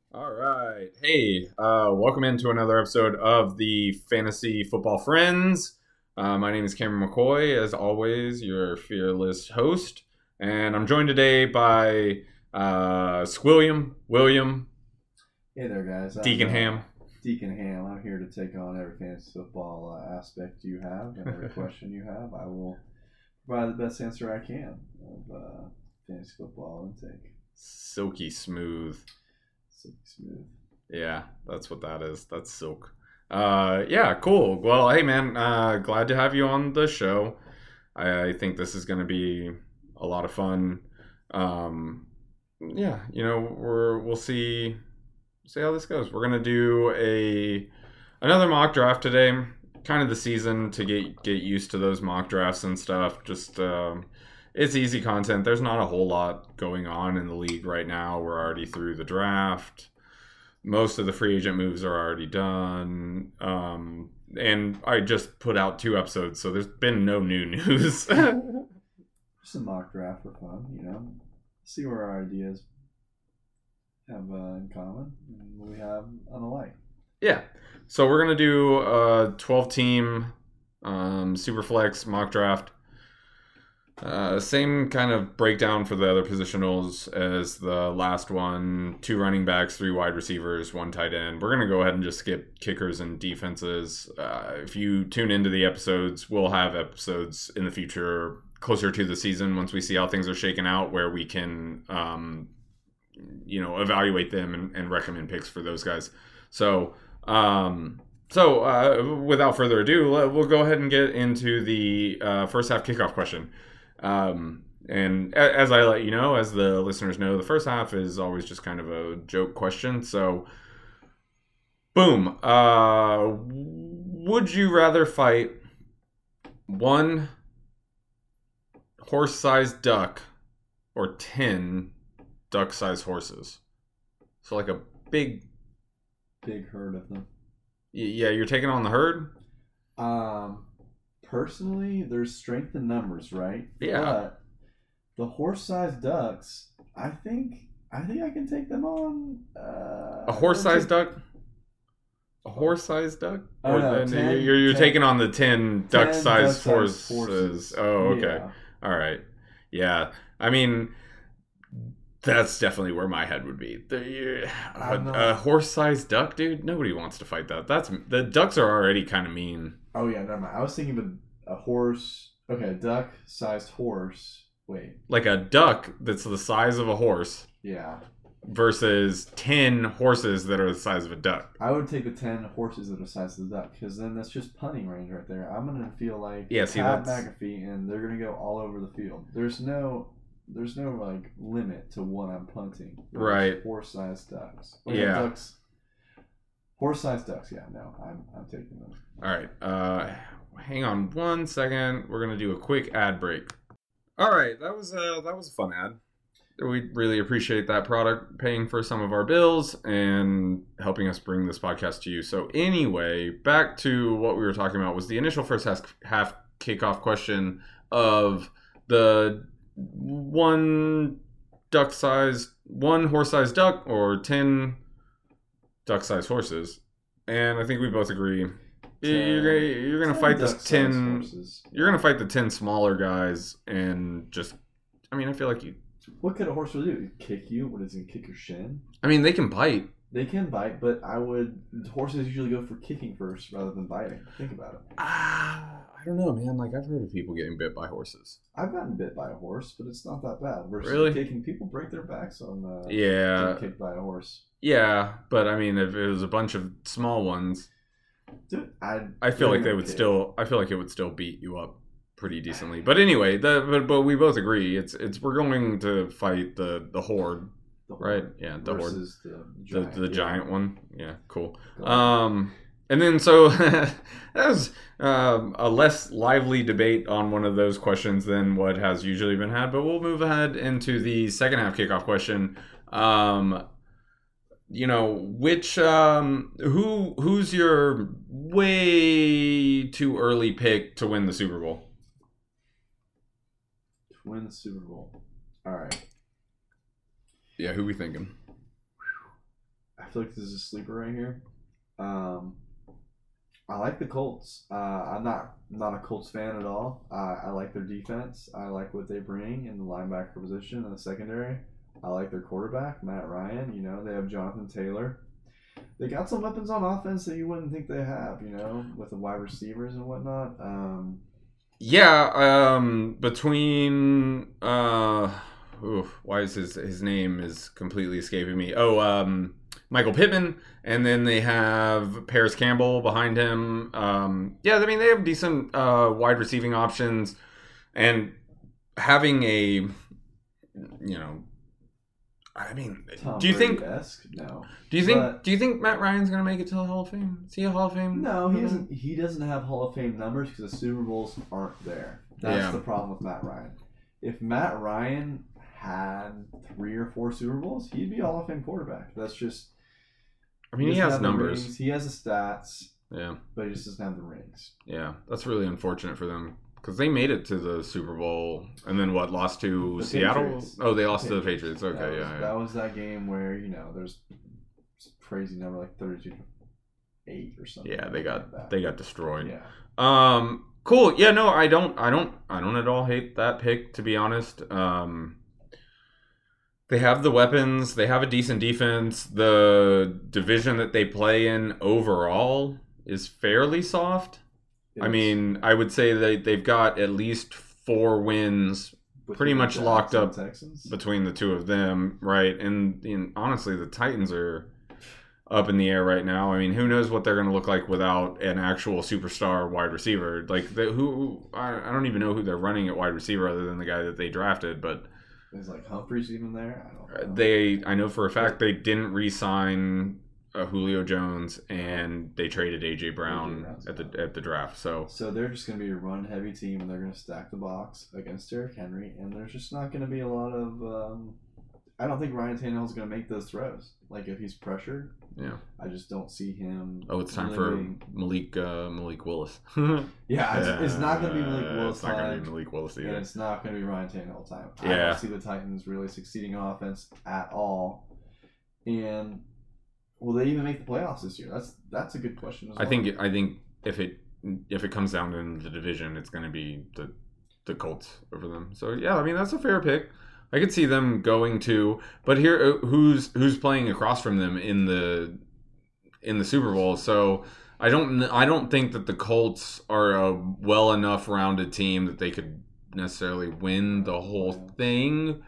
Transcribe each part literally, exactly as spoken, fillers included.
All right. Hey, uh, welcome into another episode of the Fantasy Football Friends. Uh, my name is Cameron McCoy, as always, your fearless host. And I'm joined today by uh, Squilliam, William, Hey there, guys. I'm, Deacon uh, Ham. Deacon Ham. I'm here to take on every fantasy football uh, aspect you have and every question you have. I will provide the best answer I can of uh, fantasy football intake. Silky smooth. Silky smooth. Yeah, that's what that is. That's silk. Uh, yeah, cool. Well, hey, man, uh, glad to have you on the show. I, I think this is going to be a lot of fun. Um, yeah, you know, we're we'll see see how this goes. We're gonna do a another mock draft today. Kind of the season to get get used to those mock drafts and stuff. Just um, it's easy content. There's not a whole lot going on in the league right now. We're already through the draft. Most of the free agent moves are already done. Um, and I just put out two episodes, so there's been no new news. Just a mock draft for fun, you know. See where our ideas have uh, in common and what we have unalike. Yeah. So we're going to do a twelve-team um, Superflex mock draft. Uh, same kind of breakdown for the other positionals as the last one. Two running backs, three wide receivers, one tight end. We're going to go ahead and just skip kickers and defenses. Uh, if you tune into the episodes, we'll have episodes in the future closer to the season once we see how things are shaking out where we can, um, you know, evaluate them and, and recommend picks for those guys. So, um, so uh, without further ado, we'll go ahead and get into the uh, first half kickoff question. Um, and as I let you know, as the listeners know, the first half is always just kind of a joke question. So, boom. Uh, would you rather fight one horse-sized duck or ten duck-sized horses? So, like a big, big herd of them. Yeah, you're taking on the herd. Um. Personally, there's strength in numbers, right? Yeah. But the horse-sized ducks, I think, I think I can take them on. Uh, a horse-sized take... duck. A horse-sized duck. Oh, or no, then ten, you're you're ten, taking on the ten duck-sized duck horses. horses. Oh, okay. Yeah. All right. Yeah. I mean, that's definitely where my head would be. The, a, a horse-sized duck, dude. Nobody wants to fight that. That's the ducks are already kind of mean. Oh yeah, never mind. I was thinking of a, a horse. Okay, a duck-sized horse. Wait. Like a duck that's the size of a horse. Yeah. Versus ten horses that are the size of a duck. I would take the ten horses that are the size of the duck because then that's just punting range right there. I'm gonna feel like yeah, see, Pat that's... McAfee, and they're gonna go all over the field. There's no. There's no like limit to what I'm punting. There's right. Horse-sized ducks. Oh, yeah. Ducks. Horse-sized ducks. Yeah. No, I'm I'm taking them. All right. Uh, hang on one second. We're gonna do a quick ad break. All right. That was uh that was a fun ad. We really appreciate that product paying for some of our bills and helping us bring this podcast to you. So anyway, back to what we were talking about was the initial first half, half kickoff question of the one duck-sized, one horse-sized duck or ten duck-sized horses. And I think we both agree you're gonna, you're gonna fight this ten. Horses. You're gonna fight the ten smaller guys and just. I mean, I feel like you. What could a horse really do? Kick you? What is it? Kick your shin? I mean, they can bite. They can bite, but I would. Horses usually go for kicking first rather than biting. Think about it. Ah, I don't know, man. Like I've heard of people getting bit by horses. I've gotten bit by a horse, but it's not that bad. Versus really? Kicking, people break their backs on. Uh, yeah. Getting kicked by a horse. Yeah, but I mean, if it was a bunch of small ones, dude, I'd, I feel like they would kick. still. I feel like it would still beat you up pretty decently. But anyway, the but, but we both agree it's it's we're going to fight the the horde. The right? Yeah, the horde. The giant, the, the yeah. giant one. Yeah, cool. Um, and then so that was um, a less lively debate on one of those questions than what has usually been had. But we'll move ahead into the second half kickoff question. Um, you know, which um, who who's your way too early pick to win the Super Bowl? To win the Super Bowl. All right. Yeah, who we thinking? feel like this is a sleeper right here. Um, I like the Colts. Uh, I'm not not a Colts fan at all. Uh, I like their defense. I like what they bring in the linebacker position and the secondary. I like their quarterback, Matt Ryan. You know, they have Jonathan Taylor. They got some weapons on offense that you wouldn't think they have, you know, with the wide receivers and whatnot. Um, yeah, um, between uh, oof, why is his his name is completely escaping me? Oh, um, Michael Pittman, and then they have Paris Campbell behind him. Um, yeah, I mean they have decent uh, wide receiving options, and having a, you know. I mean, Tom do you think? Brady-esque? No. Do you think? But, do you think Matt Ryan's gonna make it to the Hall of Fame? Is he a Hall of Fame? No, he doesn't. He doesn't have Hall of Fame numbers because the Super Bowls aren't there. That's Yeah. the problem with Matt Ryan. If Matt Ryan had three or four Super Bowls, he'd be a Hall of Fame quarterback. That's just. I mean, he, doesn't has have the numbers. rings, He has the stats, Yeah, but he just doesn't have the rings. yeah, that's really unfortunate for them because they made it to the Super Bowl and then what? Lost to The Seattle? Patriots. Oh, they lost The to the Patriots. Okay, that was, yeah, yeah. That was that game where you know there's crazy number like thirty-two to eight or something. Yeah, they got like that. they got destroyed. Yeah. Um, cool. Yeah, no, I don't, I don't, I don't at all hate that pick. To be honest, um, they have the weapons. They have a decent defense. The division that they play in overall is fairly soft. It I is. mean, I would say that they've got at least four wins pretty Between the much Jags locked and up Texans. between the two of them, right? And, and honestly, the Titans are up in the air right now. I mean, who knows what they're going to look like without an actual superstar wide receiver? Like, the, who I, I don't even know who they're running at wide receiver other than the guy that they drafted. But Is like Humphreys even there? I don't know. they, I know for a fact they didn't re-sign uh, Julio Jones, and they traded A J Brown Brown's at the gone. at the draft. So So they're just going to be a run-heavy team, and they're going to stack the box against Derrick Henry, and there's just not going to be a lot of. Um, I don't think Ryan Tannehill's going to make those throws. Like if he's pressured, yeah. I just don't see him. Oh, it's time really for being- Malik uh, Malik Willis. Yeah, it's, it's not going to be Malik Uh, Willis It's not going to time, be Malik Willis and either. it's not going to be Ryan Tannehill time. I Yeah. don't see the Titans really succeeding on offense at all. And will they even make the playoffs this year? That's that's a good question as well. I think I think if it if it comes down to the division, it's going to be the the Colts over them. So yeah, I mean that's a fair pick. I could see them going to, but here who's who's playing across from them in the in the Super Bowl. So I don't I don't think that the Colts are a well enough rounded team that they could necessarily win the whole thing.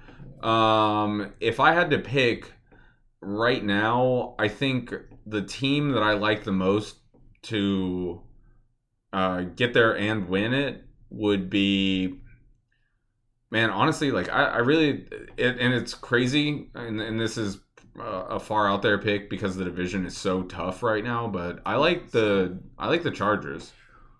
Um, if I had to pick right now, I think the team that I like the most to uh, get there and win it would be, man, honestly, like I, I really, it, and it's crazy, and, and this is uh, a far out there pick because the division is so tough right now. But I like the I like the Chargers.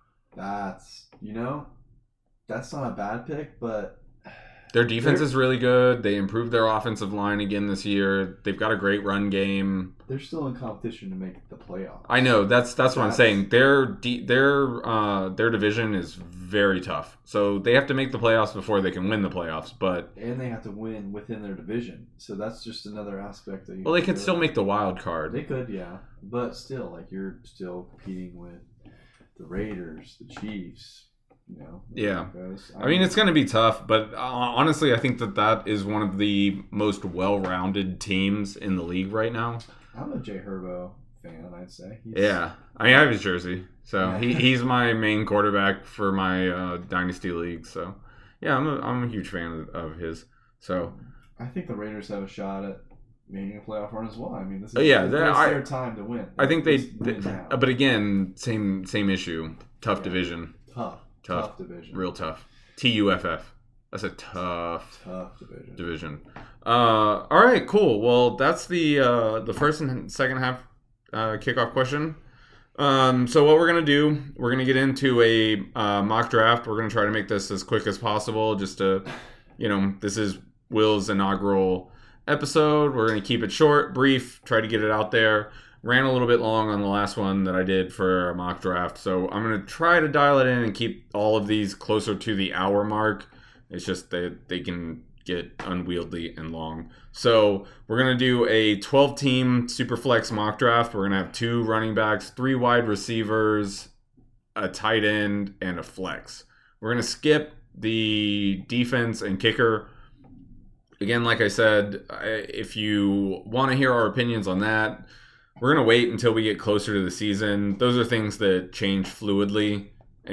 That's you know, that's not a bad pick, but Their defense They're- is really good. They improved their offensive line again this year. They've got a great run game. they're still in competition to make the playoffs. I know that's that's what I'm That's- saying. Their de- their uh, their division is very tough, so they have to make the playoffs before they can win the playoffs. But And they have to win within their division, so that's just another aspect that you. well, they could consider. still make the wild card. They could, yeah, but still, like you're still competing with the Raiders, the Chiefs. You know. the Yeah. Broncos. I mean, it's going to be tough, but uh, honestly, I think that that is one of the most well-rounded teams in the league right now. I'm a Jay Herbo fan. I'd say. He's, Yeah, I mean, I have his jersey, so Yeah. he, he's my main quarterback for my uh, dynasty league. So yeah, I'm a, I'm a huge fan of, of his. So I think the Raiders have a shot at making a playoff run as well. I mean, this is Oh, yeah, this they're- is I- their time to win. I think they, Just win now. but again, same same issue. Tough Yeah. division, tough, tough, tough division, real tough. T U F F. That's a tough tough division. division. Uh, all right, cool. Well, that's the uh, the first and second half uh, kickoff question. Um, so what we're gonna do, we're gonna get into a uh, mock draft. We're gonna try to make this as quick as possible, just to, you know, this is Will's inaugural episode. We're gonna keep it short, brief, try to get it out there. Ran a little bit long on the last one that I did for a mock draft, so I'm gonna try to dial it in and keep all of these closer to the hour mark. It's just that they can get unwieldy and long. So we're going to do a twelve-team Superflex mock draft. We're going to have two running backs, three wide receivers, a tight end, and a flex. We're going to skip the defense and kicker. Again, like I said, if you want to hear our opinions on that, we're going to wait until we get closer to the season. Those are things that change fluidly,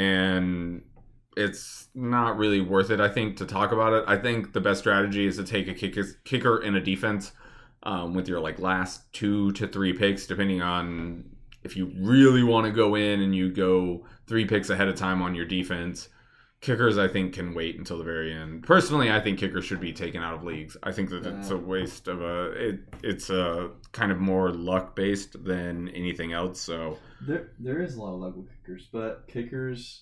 and it's not really worth it, I think, to talk about it. I think the best strategy is to take a kicker, kicker in a defense um, with your like last two to three picks, depending on if you really want to go in and you go three picks ahead of time on your defense. Kickers, I think, can wait until the very end. Personally, I think kickers should be taken out of leagues. I think that it's a waste of a. It, it's a kind of more luck based than anything else. So there, there is a lot of luck with kickers, but kickers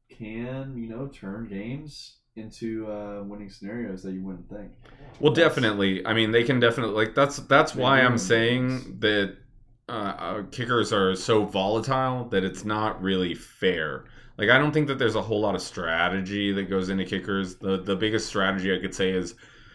can, you know, turn games into uh, winning scenarios that you wouldn't think. Well, that's, definitely. I mean, they can definitely like that's that's why I'm saying games. that uh, uh, kickers are so volatile that it's not really fair. Like, I don't think that there's a whole lot of strategy that goes into kickers. The the biggest strategy I could say is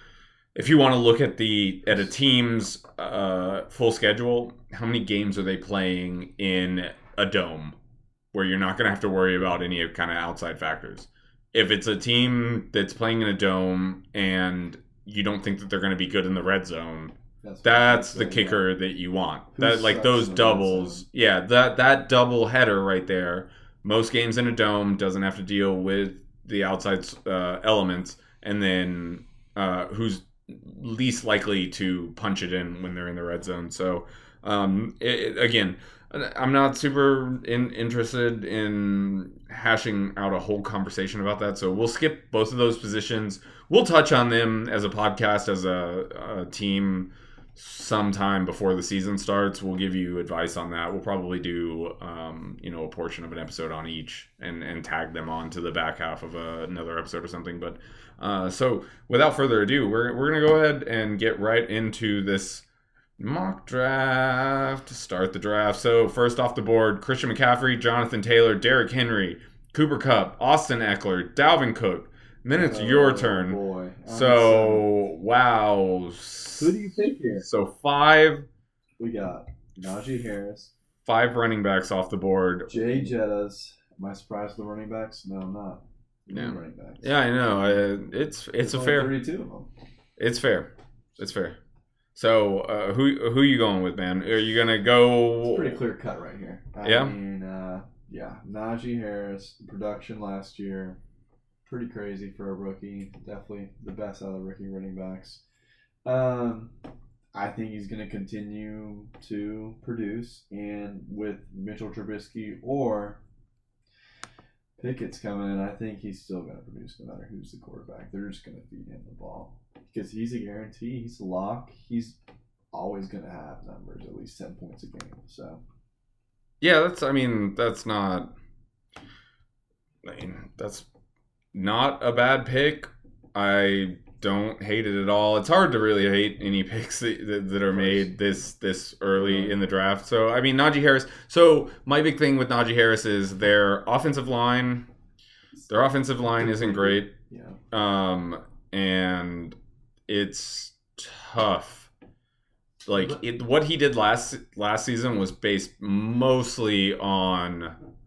if you want to look at the at a team's uh, full schedule, how many games are they playing in a dome where you're not going to have to worry about any kind of outside factors. If it's a team that's playing in a dome and you don't think that they're going to be good in the red zone, that's, that's the kicker yeah. that you want. Who that like those doubles, yeah, that that double header right there. Most games in a dome doesn't have to deal with the outside uh, elements, and then uh, who's least likely to punch it in when they're in the red zone. So, um, it, again, I'm not super in, interested in hashing out a whole conversation about that. So we'll skip both of those positions. We'll touch on them as a podcast, as a, a team sometime before the season starts. We'll give you advice on that. We'll probably do, um, you know, a portion of an episode on each and, and tag them on to the back half of a, another episode or something. But uh, so without further ado, we're, we're going to go ahead and get right into this mock draft to start the draft. So first off the board, Christian McCaffrey, Jonathan Taylor, Derrick Henry, Cooper Kupp, Austin Eckler, Dalvin Cook. And then it's oh, your turn. Boy. So, wow. Who do you pick here? So five. We got Najee Harris. Five running backs off the board. Jay Jettas. Am I surprised with the running backs? No, I'm not. Yeah. Running backs. Yeah, I know. I, it's it's There's a fair. thirty-two of them. It's fair. It's fair. So, uh, who who are you going with, man? Are you gonna go? It's pretty clear cut right here. I yeah. mean, uh, yeah, Najee Harris, production last year, pretty crazy for a rookie. Definitely the best out of the rookie running backs. Um, I think he's gonna continue to produce, and with Mitchell Trubisky or Pickett's coming in, I think he's still gonna produce no matter who's the quarterback. They're just gonna feed him the ball. Because he's a guarantee, he's a lock. He's always going to have numbers, at least ten points a game. So, yeah, that's. I mean, that's not. I mean, that's not a bad pick. I don't hate it at all. It's hard to really hate any picks that, that are made this this early in the draft. So, I mean, Najee Harris. So, my big thing with Najee Harris is their offensive line. Their offensive line isn't great. Yeah. Um, and it's tough. Like it, what he did last last season was based mostly on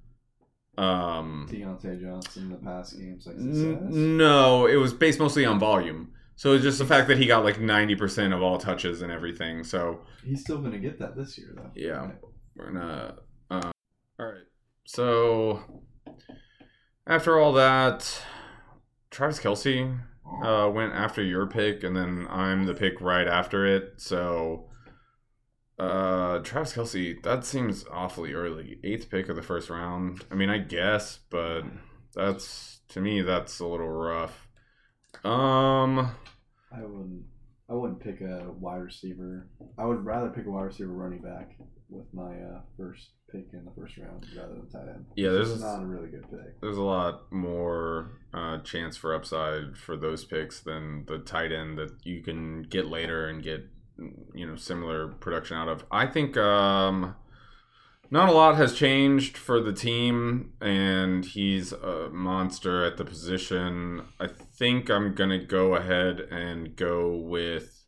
um Deontay Johnson in the past games. Like n- no, it was based mostly on volume. So it's just the fact that he got like ninety percent of all touches and everything. So he's still gonna get that this year, though. Yeah, right. We're gonna. Uh, all right. So after all that, Travis Kelce Uh, went after your pick, and then I'm the pick right after it. So, uh, Travis Kelce, that seems awfully early. Eighth pick of the first round. I mean, I guess, but that's to me that's a little rough. Um, I wouldn't. I wouldn't pick a wide receiver. I would rather pick a wide receiver running back with my uh, first pick in the first round rather than tight end. Yeah, there's it's not a really good pick. There's a lot more uh, chance for upside for those picks than the tight end that you can get later and get, you know, similar production out of. I think um, not a lot has changed for the team, and he's a monster at the position. I think I'm going to go ahead and go with...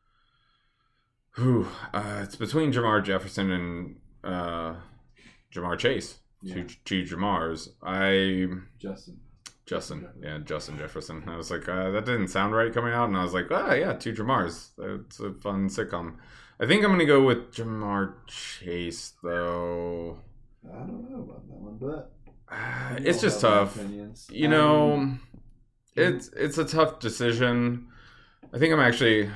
Whew, uh, it's between Jamar Jefferson and uh, Jamar Chase. Yeah. Two, two Jamars. I... Justin. Justin. Yeah, Justin Jefferson. I was like, uh, that didn't sound right coming out, and I was like, oh, yeah, two Jamars. That's a fun sitcom. I think I'm going to go with Jamar Chase, though. I don't know about that one, but Uh, we it's all just have our tough. opinions. You I know, mean, it's it's a tough decision. I think I'm actually...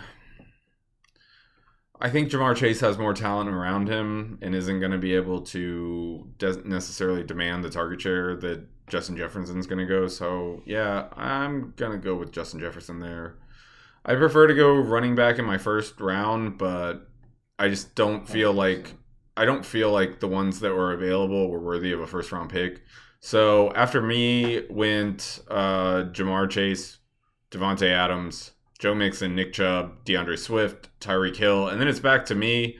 I think Jamar Chase has more talent around him and isn't going to be able to doesn't necessarily demand the target share that Justin Jefferson's going to go. So, yeah, I'm going to go with Justin Jefferson there. I prefer to go running back in my first round, but I just don't feel like I don't feel like the ones that were available were worthy of a first round pick. So, after me went uh, Jamar Chase, Devontae Adams, Joe Mixon, Nick Chubb, DeAndre Swift, Tyreek Hill, and then it's back to me.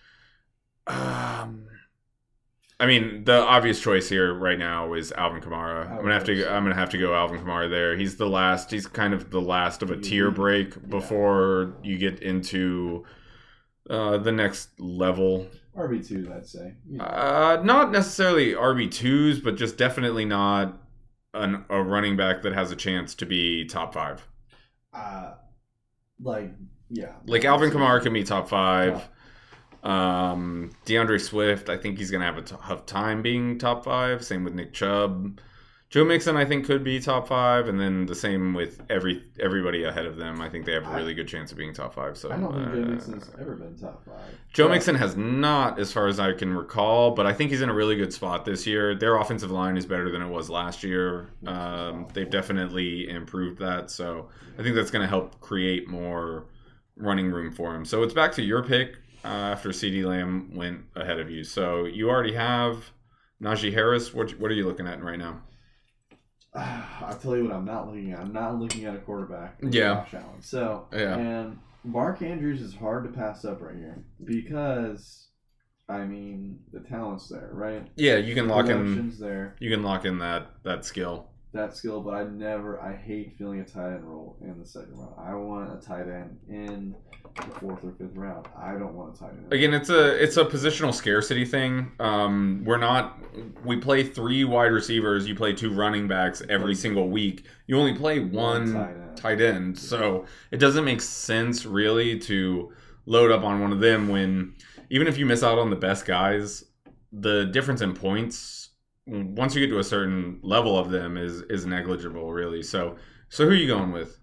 Um, I mean, the obvious choice here right now is Alvin Kamara. I'm gonna have to. I'm gonna have to go Alvin Kamara there. He's the last. He's kind of the last of a tier break before you get into uh, the next level. R B twos, I'd say. Yeah. Uh, not necessarily R B twos, but just definitely not an, a running back that has a chance to be top five. Uh, like, yeah. Like Alvin Kamara can be top five. Um, DeAndre Swift, I think he's going to have a tough time being top five. Same with Nick Chubb. Joe Mixon, I think, could be top five. And then the same with every everybody ahead of them. I think they have a really good chance of being top five. So I don't think uh, Joe Mixon's ever been top five. Joe but, Mixon has not, as far as I can recall, but I think he's in a really good spot this year. Their offensive line is better than it was last year. Um, they've definitely improved that. So I think that's going to help create more running room for him. So it's back to your pick uh, after CeeDee Lamb went ahead of you. So you already have Najee Harris. What, what are you looking at right now? Uh, I'll tell you what I'm not looking at. I'm not looking at a quarterback. Yeah. Josh Allen. So, Yeah. and Mark Andrews is hard to pass up right here because, I mean, the talent's there, right? Yeah, you can lock in. Production's there. You can lock in that that skill. That skill, but I never, I hate feeling a tight end role in the second round. I want a tight end in the fourth or fifth round. I don't want a tight end. Again, it's a it's a positional scarcity thing. Um, we're not we play three wide receivers. You play two running backs every single week. You only play one, One tight end. tight end, so it doesn't make sense really to load up on one of them when even if you miss out on the best guys, the difference in points once you get to a certain level of them is is negligible, really. So, so who are you going with?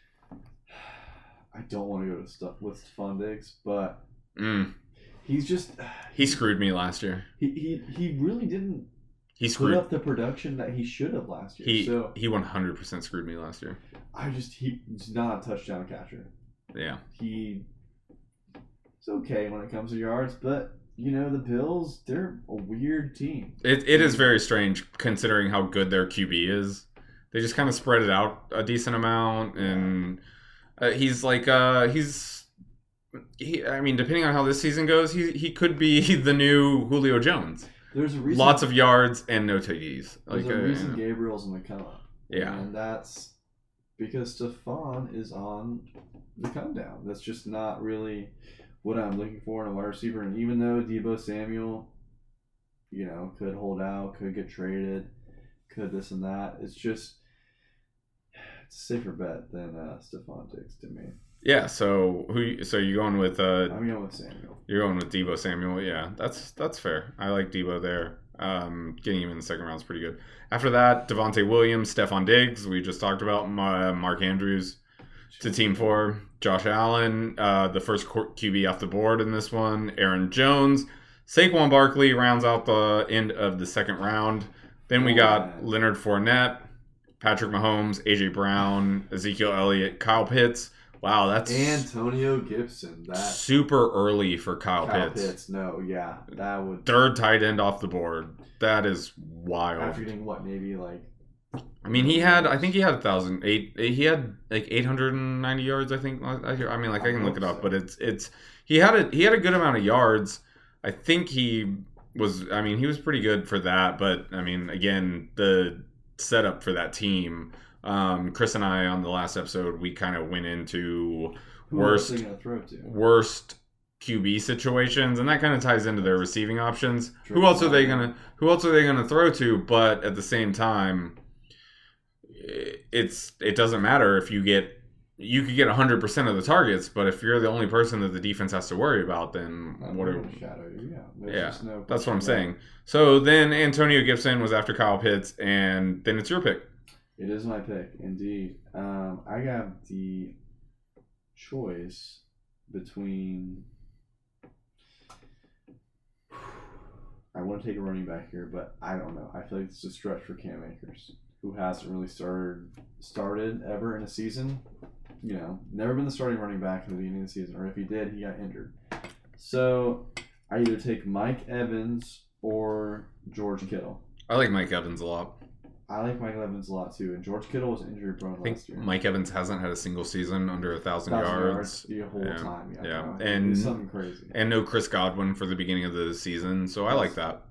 I don't want to go to stuff with Stephon Diggs, but Mm. he's just He screwed me last year. he he, he really didn't He put screwed. up the production that he should have last year. He so he one hundred percent screwed me last year. I just he, he's not a touchdown catcher. Yeah. He it's okay when it comes to yards, but you know the Bills, they're a weird team. It it is very strange considering how good their Q B is. They just kind of spread it out a decent amount, and uh, he's like uh, he's he. I mean, depending on how this season goes, he he could be the new Julio Jones. There's a reason. Lots of yards and no T Ds. There's Like a uh, reason Gabriel's in the come up. Yeah. And that's because Stephon is on the come down. That's just not really what I'm looking for in a wide receiver. And even though Deebo Samuel, you know, could hold out, could get traded, could this and that, it's just it's a safer bet than uh, Stephon Diggs to me. Yeah. So who? So you're going with uh, I'm going with Samuel. You're going with Deebo Samuel. Yeah, that's that's fair. I like Deebo there. Um, getting him in the second round is pretty good. After that, Devontae Williams, Stephon Diggs. We just talked about my, Mark Andrews to team four. Josh Allen, uh, the first Q B off the board in this one. Aaron Jones. Saquon Barkley rounds out the end of the second round. Then we got Leonard Fournette, Patrick Mahomes, A J Brown, Ezekiel Elliott, Kyle Pitts. Wow, that's Antonio Gibson. That super early for Kyle, Kyle Pitts. Pitts. No, yeah, that would Third tight end off the board. That is wild. after getting what maybe like. I mean, he had. I think he had a thousand eight. He had like eight hundred and ninety yards. I think. I mean, like I can look it up, but it's it's. He had a he had a good amount of yards. I think he was, I mean, he was pretty good for that. But, I mean, again, the setup for that team, um, Chris and I on the last episode, we kind of went into Who worst, else are they gonna throw to? worst Q B situations, and that kind of ties into their receiving options. Who else are they gonna Who else are they gonna throw to? But at the same time, it's it doesn't matter if you get you could get one hundred percent of the targets, but if you're the only person that the defense has to worry about, then Not what are gonna shadow you, yeah. There's yeah, just no that's what I'm question saying. So then Antonio Gibson was after Kyle Pitts, and then it's your pick. It is my pick, indeed. Um, I got the choice between. I want to take a running back here, but I don't know. I feel like it's a stretch for Cam Akers, who hasn't really started started ever in a season. You know, never been the starting running back in the beginning of the season, or if he did, he got injured. So I either take Mike Evans or George Kittle. I like Mike Evans a lot. I like Mike Evans a lot too, and George Kittle was injury prone I think last year. Mike Evans hasn't had a single season under a thousand, Thousand yards. yards the whole yeah. time. Yeah, Yeah. no, And- it's something crazy. And no Chris Godwin for the beginning of the season, so I like that.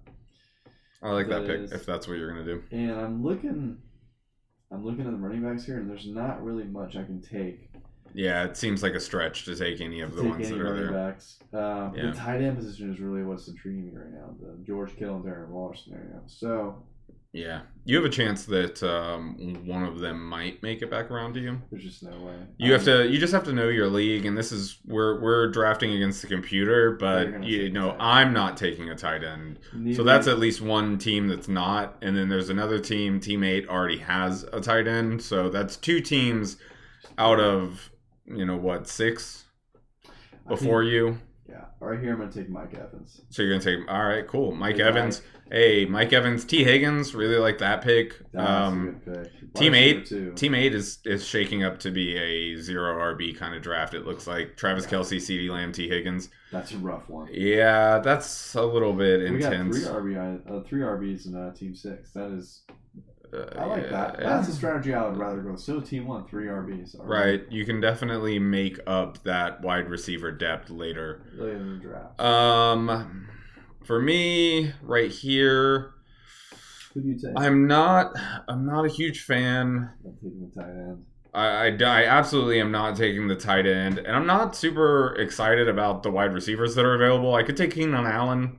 I like that, That pick is- if that's what you're gonna do. And I'm looking, I'm looking at the running backs here, and there's not really much I can take. Yeah, it seems like a stretch to take any of to the take ones any that are running there. backs. Um, Yeah. The tight end position is really what's intriguing me right now. The George Kittle and Darren Waller scenario. So Yeah, you have a chance that um, one of them might make it back around to you. there's just no way. You I have to. You just have to know your league, and this is we're we're drafting against the computer, They're but gonna you take a know tight end. I'm not taking a tight end. Neither- So that's at least one team that's not, and then there's another team. Team eight already has a tight end, so that's two teams out of you know what six I before think- you. Yeah, right here I'm gonna take Mike Evans. So you're gonna take all right, cool. Mike Big Evans. Hey, Mike Evans, T Higgins, really like that pick. That's Um, a good pick. Team Wide eight- receiver, too. Team eight is is shaking up to be a zero R B kind of draft. It looks like Travis Yeah. Kelce, CeeDee Lamb, T Higgins. That's a rough one. Yeah, that's a little bit We got intense. three R B I, uh, three R Bs in uh, Team Six. That is, Uh, I like yeah, that. yeah. That's a strategy I would rather go. So Team One, three R Bs. Right, you can definitely make up that wide receiver depth later. Later in the draft. Um, for me, right here, Who do you take? I'm not. I'm not a huge fan. I'm taking the tight end. I, I, I absolutely am not taking the tight end, and I'm not super excited about the wide receivers that are available. I could take Keenan Allen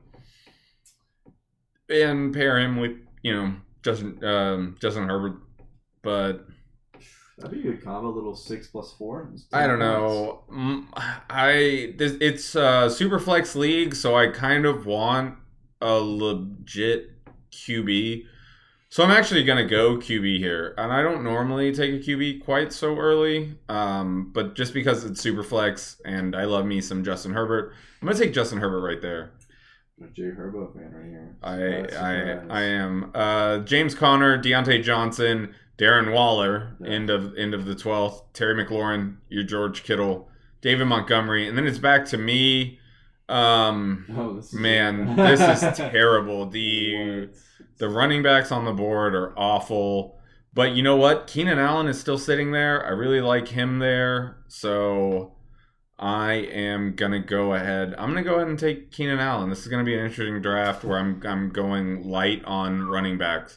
and pair him with, you know, Justin um, Justin Herbert, but That'd be a good combo. A little six plus four. It's I don't ten know. Mm, I this, it's a super flex league, so I kind of want a legit Q B. So I'm actually gonna go Q B here, and I don't normally take a Q B quite so early, um, but just because it's super flex and I love me some Justin Herbert, I'm gonna take Justin Herbert right there. I'm a Jay Herbo fan right here. I Surprise, I surprise. I am uh, James Conner, Deontay Johnson, Darren Waller, Yeah. end of end of the twelfth, Terry McLaurin, your George Kittle, David Montgomery, and then it's back to me. Um, Oh, this is man, this is terrible. The What? the running backs on the board are awful. But you know what? Keenan Allen is still sitting there. I really like him there. So I am going to go ahead. I'm going to go ahead and take Keenan Allen. This is going to be an interesting draft where I'm I'm going light on running backs.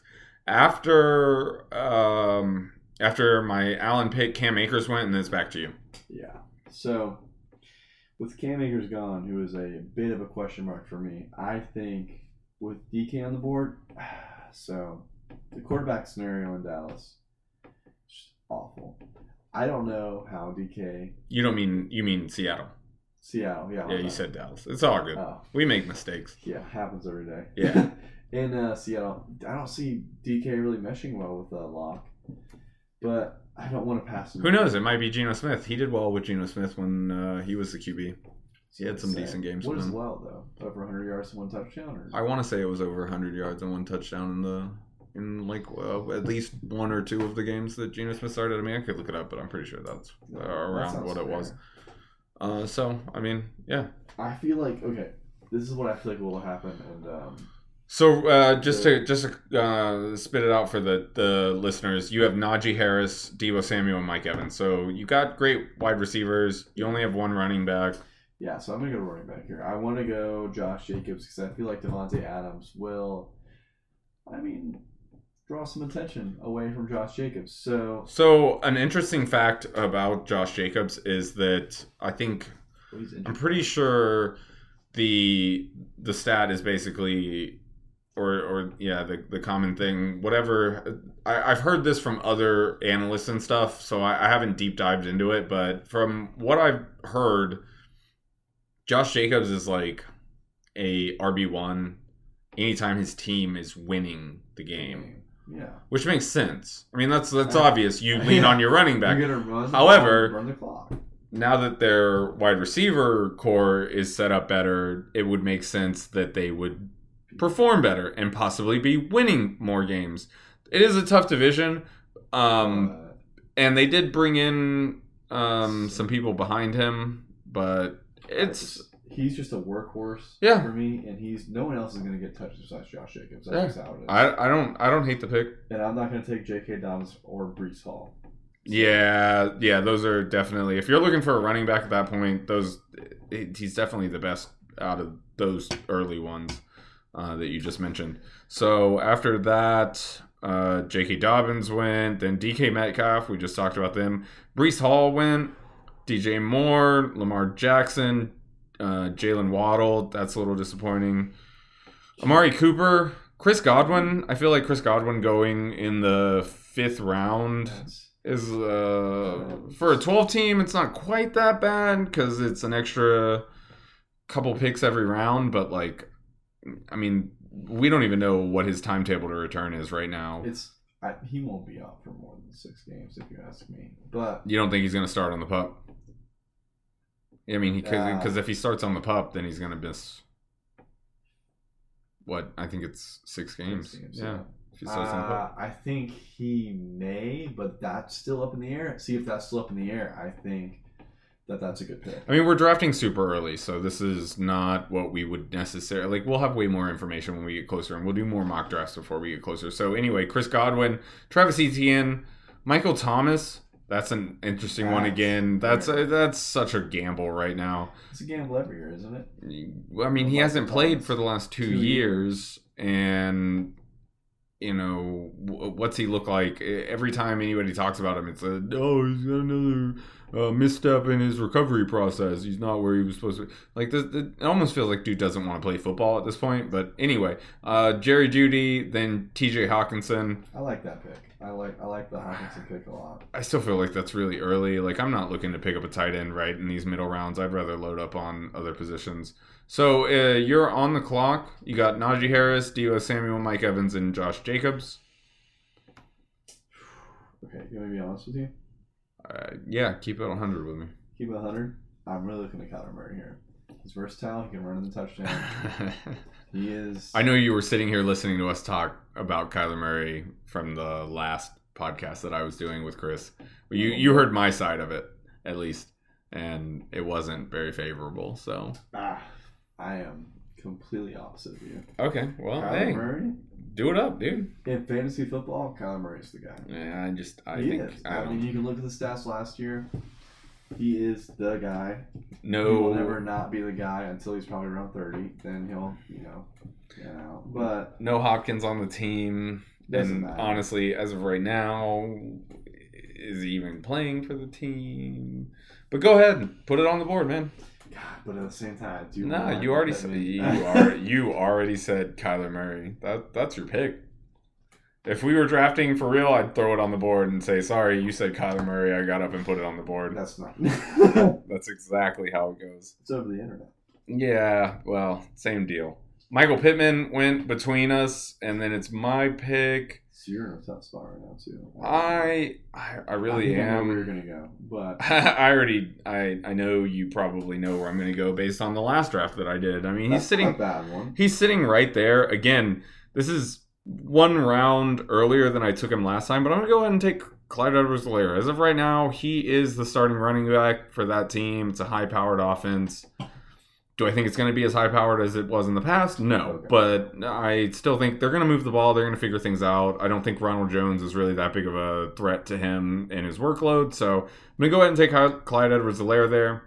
After um, after my Allen pick, Cam Akers went, and then it's back to you. Yeah. So, with Cam Akers gone, who is a bit of a question mark for me, I think with D K on the board, so the quarterback scenario in Dallas, just awful. I don't know how D K, You don't mean you mean Seattle? Seattle, yeah. Yeah, you said Dallas. It's all good. Oh, We make mistakes. yeah, happens every day. Yeah. In uh, Seattle, I don't see D K really meshing well with uh, Locke, but I don't want to pass him. Who knows? It might be Geno Smith. He did well with Geno Smith when uh, he was the Q B. He had some Say, decent games What with is him. well though? Over one hundred yards and one touchdown, or I want to say it was over one hundred yards and one touchdown in the in like uh, at least one or two of the games that Geno Smith started. I mean, I could look it up, but I'm pretty sure that's uh, That around sounds what it fair. was. Uh, so I mean, yeah. I feel like okay, this is what I feel like will happen, and um, So uh, just to just to uh, spit it out for the, the listeners, you have Najee Harris, Deebo Samuel, and Mike Evans. So you got great wide receivers. You only have one running back. Yeah, so I'm going to go running back here. I want to go Josh Jacobs because I feel like Devontae Adams will, I mean, draw some attention away from Josh Jacobs. So, So an interesting fact about Josh Jacobs is that I think well, he's I'm injured. pretty sure the the stat is basically, or or yeah, the the common thing, whatever. I, I've heard this from other analysts and stuff, so I, I haven't deep dived into it. But from what I've heard, Josh Jacobs is like a R B one anytime his team is winning the game. Yeah. Which makes sense. I mean, that's that's Uh, obvious. You lean yeah. on your running back. You're going to run, However- run the clock. Now that their wide receiver core is set up better, it would make sense that they would perform better and possibly be winning more games. It is a tough division, um, Uh, and they did bring in um, some people behind him, but it's he's just a workhorse Yeah. for me, and he's no one else is going to get touched besides Josh Jacobs. That's Yeah. just how it is. I I don't I don't hate the pick. and I'm not going to take J K. Dobbins or Brees Hall. Yeah, yeah, those are definitely, if you're looking for a running back at that point, those it, he's definitely the best out of those early ones uh, that you just mentioned. So after that, uh, J K. Dobbins went, then D K Metcalf, we just talked about them. Brees Hall went, D J Moore, Lamar Jackson, uh, Jalen Waddle. That's a little disappointing. Amari Cooper, Chris Godwin. I feel like Chris Godwin going in the fifth round That's, is uh for a twelve team, it's not quite that bad because it's an extra couple picks every round, but like, I mean, we don't even know what his timetable to return is right now. it's I, he won't be out for more than six games if you ask me. But You don't think he's going to start on the pup? I mean, because Uh, if he starts on the pup, then he's going to miss what, I think it's six games. Six games, yeah. yeah. If he starts on the uh, pup. I think he may, but that's still up in the air. See if that's still up in the air. I think that that's a good pick. I mean, we're drafting super early, so this is not what we would necessarily... Like, we'll have way more information when we get closer, and we'll do more mock drafts before we get closer. So, anyway, Chris Godwin, Travis Etienne, Michael Thomas. That's an interesting one That's again. That's weird. a, that's such a gamble right now. It's a gamble every year, isn't it? Well, I mean, he Michael hasn't played Thomas. for the last two, Two years, and... You know, what's he look like? Every time anybody talks about him, it's a, oh, he's got another uh, misstep in his recovery process. He's not where he was supposed to be. Like, this, it almost feels like dude doesn't want to play football at this point. But anyway, uh, Jerry Jeudy, then T J Hawkinson. I like that pick. I like I like the Hawkinson pick a lot. I still feel like that's really early. Like, I'm not looking to pick up a tight end right in these middle rounds. I'd rather load up on other positions. So uh, you're on the clock. You got Najee Harris, Deebo Samuel, Mike Evans, and Josh Jacobs. Okay, you want me to be honest with you? Uh, yeah, keep it one hundred with me. Keep it one hundred. I'm really looking at Kyler Murray here. He's versatile. He can run in the touchdown. He is. I know you were sitting here listening to us talk about Kyler Murray from the last podcast that I was doing with Chris. You you heard my side of it, at least, and it wasn't very favorable. So Ah, I am completely opposite of you. okay, well, Kyler hey, Murray do it up, dude. in fantasy football, Kyler Murray's the guy. Yeah, I just I he think is. I I, don't mean, you can look at the stats last year. He is the guy. know. He will never not be the guy until he's probably around thirty. Then he'll, you know, get out. But No Hopkins on the team. Doesn't And matter. honestly, as of right now, is he even playing for the team? But go ahead, put it on the board, man. God, but at the same time, do you No, want you already that said many- you are you already said Kyler Murray. That that's your pick. If we were drafting for real, I'd throw it on the board and say, "Sorry, you said Kyler Murray. I got up and put it on the board." That's not. That's exactly how it goes. It's over the internet. Yeah, well, same deal. Michael Pittman went between us, and then it's my pick. So you're in a tough spot right now too. I I, I really I think I know am. where you're gonna go, but I already I I know you probably know where I'm going to go based on the last draft that I did. I mean, he's that's sitting not a bad one. he's sitting right there. Again, this is one round earlier than I took him last time, but I'm going to go ahead and take Clyde Edwards-Helaire. As of right now, he is the starting running back for that team. It's a high-powered offense. Do I think it's going to be as high-powered as it was in the past? No, Okay. but I still think they're going to move the ball. They're going to figure things out. I don't think Ronald Jones is really that big of a threat to him and his workload, so I'm going to go ahead and take Clyde Edwards-Helaire there.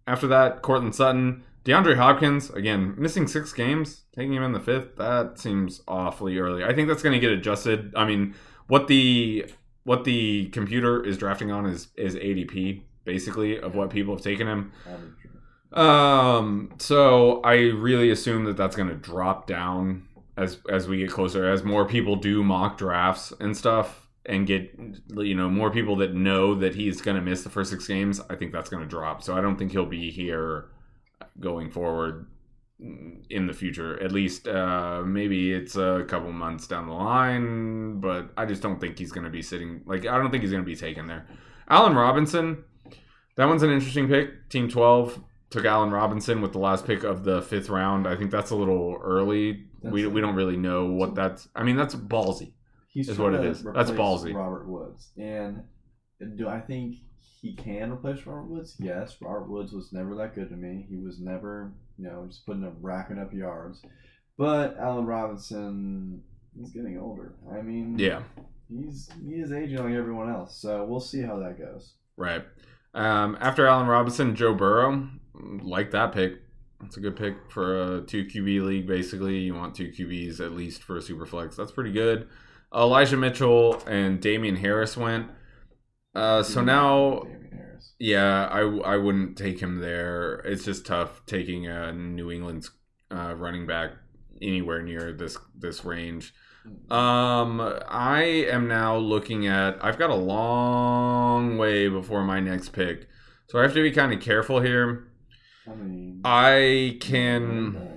After that, Cortland Sutton. DeAndre Hopkins, again, missing six games, taking him in the fifth, that seems awfully early. I think that's going to get adjusted. I mean, what the what the computer is drafting on is, is A D P, basically, of what people have taken him. Um, so I really assume that that's going to drop down as as we get closer, as more people do mock drafts and stuff, and get, you know, more people that know that he's going to miss the first six games. I think that's going to drop. So I don't think he'll be here going forward in the future. At least uh, maybe it's a couple months down the line, but I just don't think he's going to be sitting. Like, I don't think he's going to be taken there. Allen Robinson, that one's an interesting pick. Team twelve took Allen Robinson with the last pick of the fifth round. I think that's a little early. That's we we don't really know what that's. I mean, that's ballsy. He's is what it is. That's ballsy. Robert Woods, and do I think he can replace Robert Woods? Yes. Robert Woods was never that good to me. He was never, you know, just putting up racking up yards. But Allen Robinson, he's getting older. I mean, yeah, he's he is aging like everyone else. So we'll see how that goes. Right. Um, after Allen Robinson, Joe Burrow, like that pick. That's a good pick for a two Q B league. Basically, you want two Q Bs at least for a super flex. That's pretty good. Elijah Mitchell and Damian Harris went. Uh, so now, yeah, I, I wouldn't take him there. It's just tough taking a New England's uh, running back anywhere near this this range. Um, I am now looking at. I've got a long way before my next pick, so I have to be kind of careful here. I mean, I can.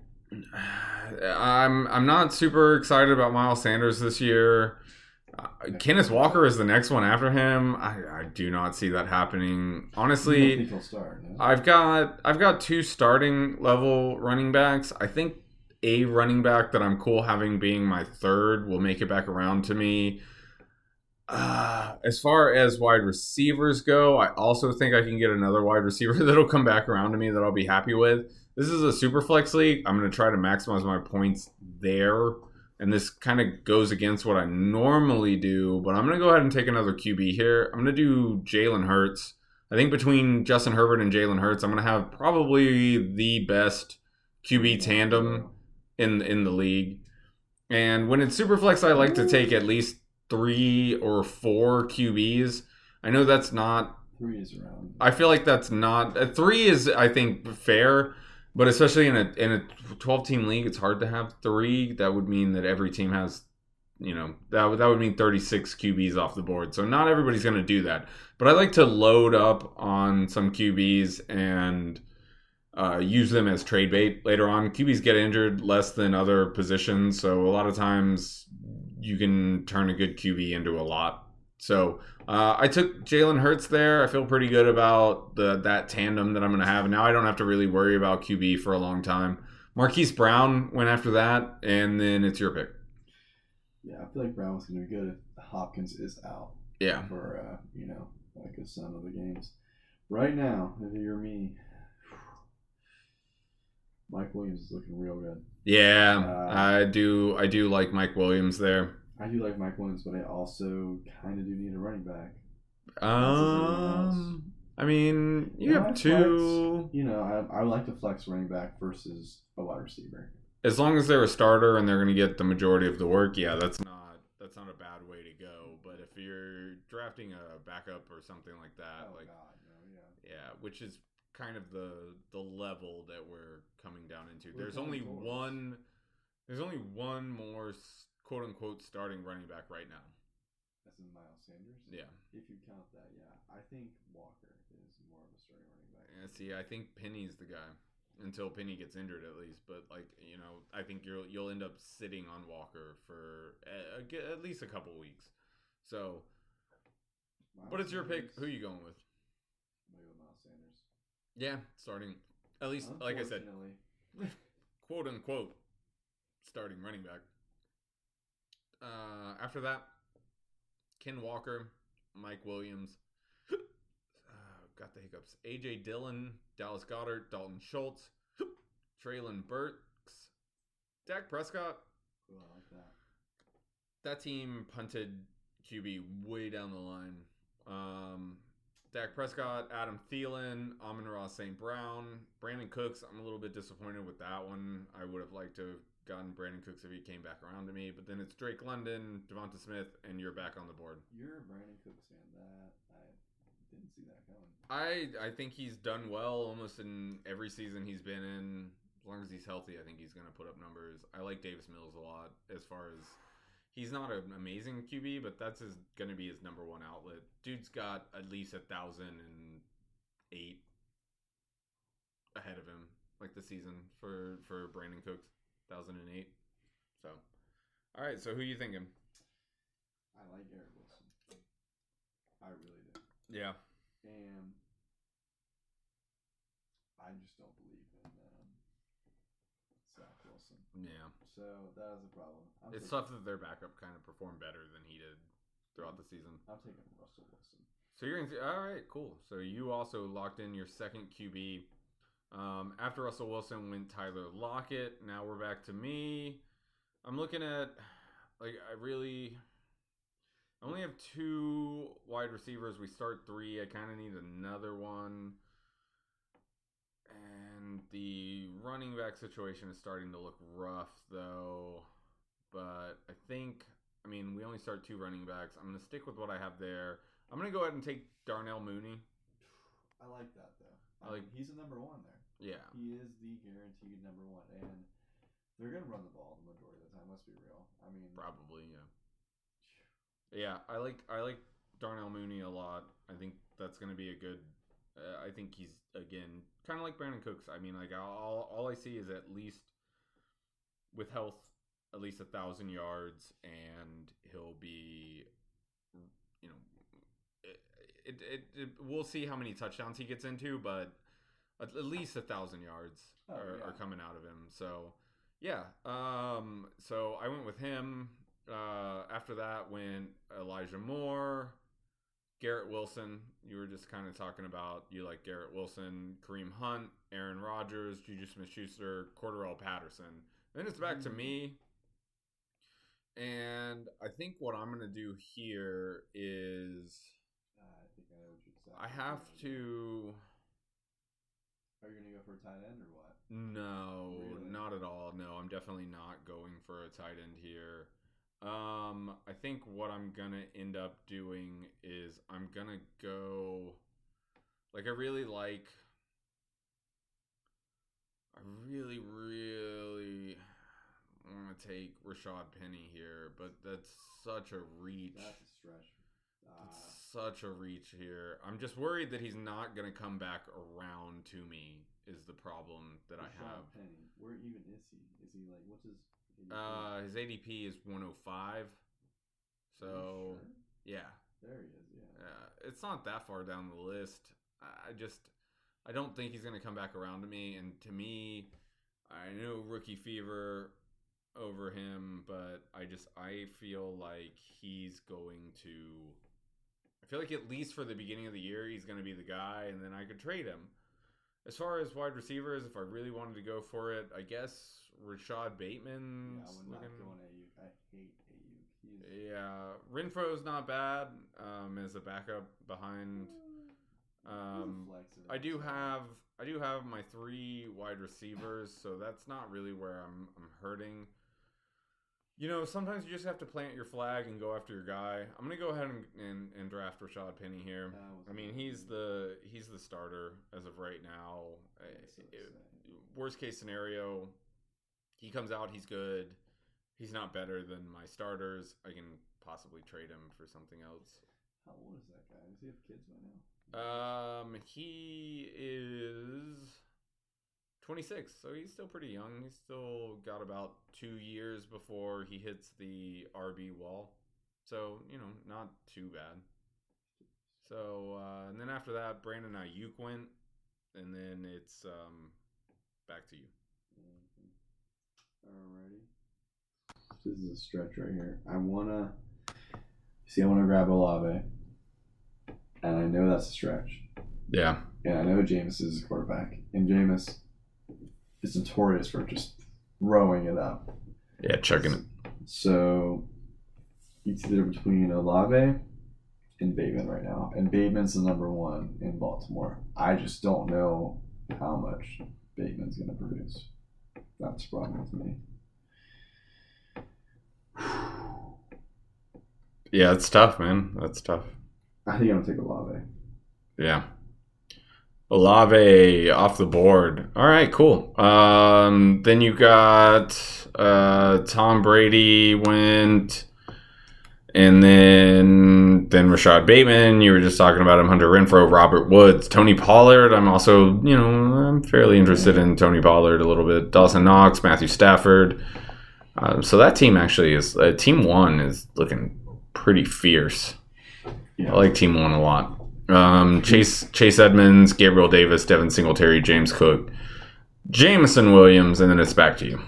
I'm I'm not super excited about Miles Sanders this year. Uh, Kenneth Walker is the next one after him. I, I do not see that happening. Honestly, think he'll start, no? I've got I've got two starting level running backs. I think a running back that I'm cool having being my third will make it back around to me. Uh, as far as wide receivers go, I also think I can get another wide receiver that'll come back around to me that I'll be happy with. This is a super flex league. I'm going to try to maximize my points there. And this kind of goes against what I normally do. But I'm going to go ahead and take another Q B here. I'm going to do Jalen Hurts. I think between Justin Herbert and Jalen Hurts, I'm going to have probably the best Q B tandem in, in the league. And when it's super flex, I like to take at least three or four Q Bs. I know that's not... Three is around. I feel like that's not... Uh, three is, I think, fair. But especially in a in a twelve-team league, it's hard to have three. That would mean that every team has, you know, that would, that would mean thirty-six Q Bs off the board. So not everybody's going to do that. But I like to load up on some Q Bs and uh, use them as trade bait later on. Q Bs get injured less than other positions. So a lot of times you can turn a good Q B into a lot. So uh, I took Jalen Hurts there. I feel pretty good about the that tandem that I'm going to have. Now I don't have to really worry about Q B for a long time. Marquise Brown went after that, and then it's your pick. Yeah, I feel like Brown's going to be good if Hopkins is out. Yeah. For, uh, you know, like a son of the games. Right now, if you're me, Mike Williams is looking real good. Yeah, uh, I do. I do like Mike Williams there. I do like Mike Williams, but I also kind of do need a running back. Um, I mean, you, you know, have two. Flex, you know, I I would like to flex running back versus a wide receiver. As long as they're a starter and they're going to get the majority of the work, yeah, that's not that's not a bad way to go. But if you're drafting a backup or something like that, oh, like God, no, yeah, yeah, which is kind of the the level that we're coming down into. We're There's only forward. one. There's only one more quote unquote starting running back right now. That's in Miles Sanders. Yeah. If you count that, yeah, I think Walker is more of a starting running back. Yeah, see, I think Penny's the guy until Penny gets injured at least. But like you know, I think you'll you'll end up sitting on Walker for a, a, at least a couple weeks. So, Miles but it's your Sanders. pick. Who are you going with? Maybe with Miles Sanders. Yeah, starting at least like I said, quote unquote, starting running back. Uh, after that, Ken Walker, Mike Williams, uh, got the hiccups. A J Dillon, Dallas Goedert, Dalton Schultz, Traylon Burks, Dak Prescott. Cool, I like that. That team punted Q B way down the line. Um, Dak Prescott, Adam Thielen, Amon-Ra Saint Brown, Brandon Cooks. I'm a little bit disappointed with that one. I would have liked to have gotten Brandon Cooks if he came back around to me. But then it's Drake London, Devonta Smith, and you're back on the board. You're a Brandon Cooks fan. That I didn't see that coming. I I think he's done well almost in every season he's been in. As long as he's healthy, I think he's going to put up numbers. I like Davis Mills a lot as far as he's not an amazing Q B, but that's his going to be his number one outlet. Dude's got at least a thousand and eight ahead of him, like the season for for Brandon Cooks, thousand and eight. So, all right. So who are you thinking? I like Garrett Wilson. I really do. Yeah. And I just don't believe in um, Zach Wilson. Yeah. So that is a problem. I'm it's taking, tough that their backup kind of performed better than he did throughout the season. I'm taking Russell Wilson. So you're going to all right, cool. So you also locked in your second Q B. Um, after Russell Wilson went Tyler Lockett. Now we're back to me. I'm looking at, like, I really I only have two wide receivers. We start three. I kind of need another one. And the running back situation is starting to look rough, though. But I think, I mean, we only start two running backs. I'm going to stick with what I have there. I'm going to go ahead and take Darnell Mooney. I like that, though. I, I like, mean, he's a number one there. Yeah. He is the guaranteed number one. And they're going to run the ball the majority of the time. Let's be real. I mean, probably, yeah. Yeah, I like I like Darnell Mooney a lot. I think that's going to be a good. Uh, I think he's, again, kind of like Brandon Cooks. I mean, like, all all I see is at least, with health, at least a thousand yards, and he'll be, you know, it, it, it, it we'll see how many touchdowns he gets into, but at, at least a thousand yards oh, are, yeah. are coming out of him. So, yeah. Um. So I went with him. Uh. After that went Elijah Moore. Garrett Wilson, you were just kind of talking about, you like Garrett Wilson, Kareem Hunt, Aaron Rodgers, Juju Smith-Schuster, Cordarrelle Patterson. Then it's back to me. And I think what I'm going to do here is uh, I think I know what you're saying. I have to... Are you going to go for a tight end or what? No, Really? Not at all. No, I'm definitely not going for a tight end here. Um, I think what I'm gonna end up doing is I'm gonna go, like, I really like, I really, really want to take Rashad Penny here, but that's such a reach. That's a stretch. Uh, It's such a reach here. I'm just worried that he's not gonna come back around to me. Is the problem that I have. Penny. Where even is he? Is he like, what's his? A D P? Uh, his A D P is one oh five. So, Sure? yeah. There he is, yeah. Uh, it's not that far down the list. I just, I don't think he's going to come back around to me. And to me, I know rookie fever over him, but I just, I feel like he's going to, I feel like at least for the beginning of the year, he's going to be the guy, and then I could trade him. As far as wide receivers, if I really wanted to go for it, I guess Rashad Bateman's Yeah, I'm not looking... going Ayuk. I hate Ayuk. He's... Yeah, Renfro's not bad um, as a backup behind. Um, I do have I do have my three wide receivers, so that's not really where I'm I'm hurting. You know, sometimes you just have to plant your flag and go after your guy. I'm gonna go ahead and, and, and draft Rashad Penny here. I mean, he's the he's the starter as of right now. It, worst case scenario, he comes out, he's good. He's not better than my starters. I can possibly trade him for something else. How old is that guy? Does he have kids by now? Um, he is twenty-six, so he's still pretty young. He's still got about two years before he hits the R B wall. So, you know, not too bad. So, uh, and then after that, Brandon Ayuk went, and then it's um, back to you. Mm-hmm. Alrighty. This is a stretch right here. I wanna see. I wanna grab Olave, and I know that's a stretch. Yeah. And I know Jameis is a quarterback, and Jameis is notorious for just throwing it up. Yeah, chugging it. So it's either between Olave in Bateman right now, and Bateman's the number one in Baltimore. I just don't know how much Bateman's going to produce. That's the problem with me. Yeah, it's tough, man. That's tough. I think I'm going to take Olave. Yeah. Olave off the board. All right, cool. Um, then you got uh, Tom Brady went, and then then Rashad Bateman. You were just talking about him. Hunter Renfrow, Robert Woods, Tony Pollard. I'm also, you know, I'm fairly interested in Tony Pollard a little bit. Dawson Knox, Matthew Stafford. Uh, so that team actually is uh, team one is looking pretty fierce. Yeah. I like team one a lot. Um, Chase Chase Edmonds, Gabriel Davis, Devin Singletary, James Cook, Jameson Williams, and then it's back to you.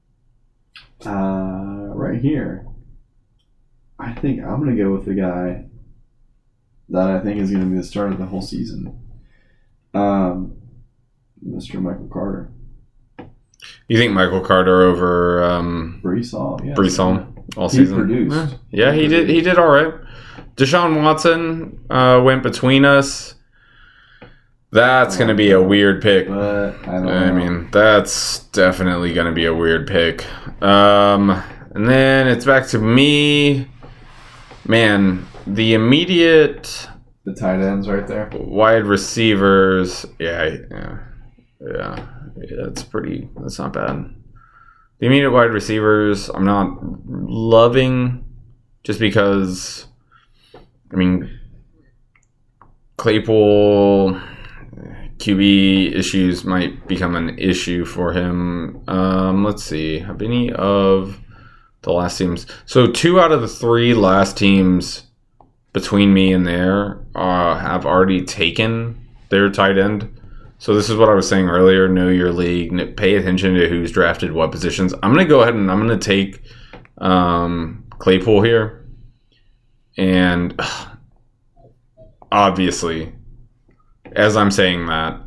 Uh, right here, I think I'm going to go with the guy that I think is going to be the start of the whole season, um, Mister Michael Carter. You think Michael Carter over um, Breece Hall? Yeah, Breece Hall all he season? Produced. Yeah, yeah he, he produced. did. He did all right. Deshaun Watson uh, went between us. That's going to be a weird pick. But I don't I know. mean, that's definitely going to be a weird pick. Um, and then it's back to me. Man, the immediate... The tight ends right there. Wide receivers. Yeah, yeah, yeah. Yeah, that's pretty... That's not bad. The immediate wide receivers, I'm not loving just because... I mean, Claypool, Q B issues might become an issue for him. Um, let's see. Have any of the last teams... So two out of the three last teams between me and there uh, have already taken their tight end. So this is what I was saying earlier. Know your league. Pay attention to who's drafted what positions. I'm going to go ahead and I'm going to take um, Claypool here. And obviously, as I'm saying that,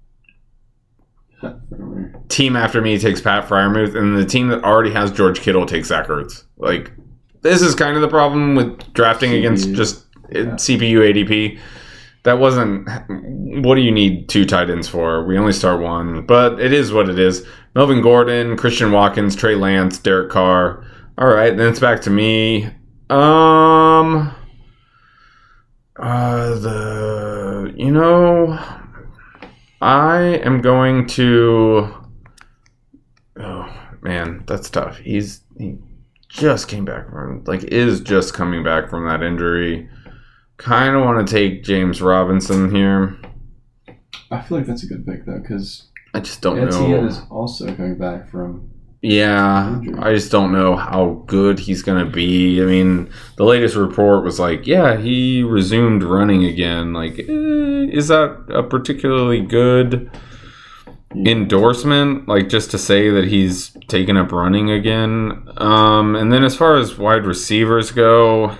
team after me takes Pat Freiermuth, and the team that already has George Kittle takes Zach Ertz. Like, this is kind of the problem with drafting C P U. Against just yeah. C P U A D P. That wasn't... What do you need two tight ends for? We only start one. But it is what it is. Melvin Gordon, Christian Watkins, Trey Lance, Derek Carr. All right, then it's back to me. Um, uh, the, you know, I am going to, oh man, that's tough. He's, he just came back from, like, is just coming back from that injury. Kind of want to take James Robinson here. I feel like that's a good pick, though, because I just don't Etienne know. is also coming back from... Yeah, I just don't know how good he's going to be. I mean, the latest report was like, yeah, he resumed running again. Like, eh, is that a particularly good yeah. endorsement? Like, just to say that he's taken up running again? Um, and then as far as wide receivers go,